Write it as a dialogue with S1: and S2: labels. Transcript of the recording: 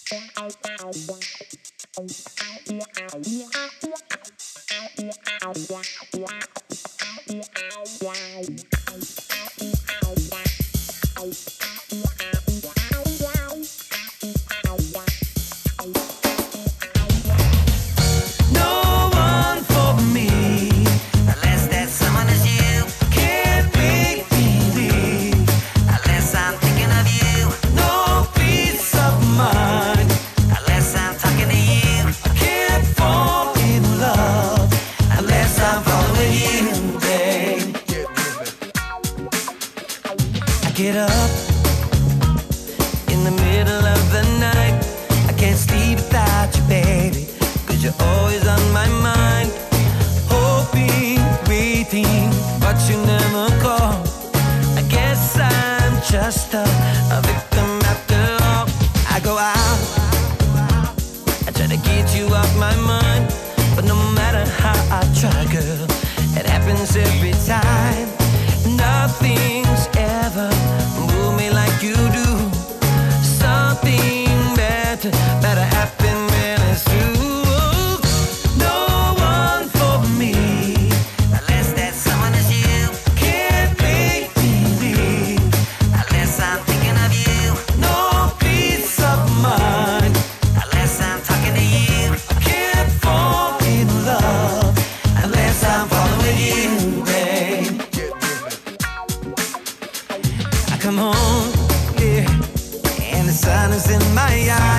S1: Get up in the middle of the night. I can't sleep without you, baby, 'cause you're always on my mind. Hoping, waiting, but you never call. I guess I'm just a victim after all. I go out, I try to get you off my mind, but no matter how I try, girl, it happens every time. Nothing's ever moved me like you do. Something better happen when it's through. No one for me, unless that someone is you. Can't make me leave, unless I'm thinking of you. No peace of mind, unless I'm talking to you. I can't fall in love, unless I'm following you, babe. I come home, yeah, and the sun is in my eyes.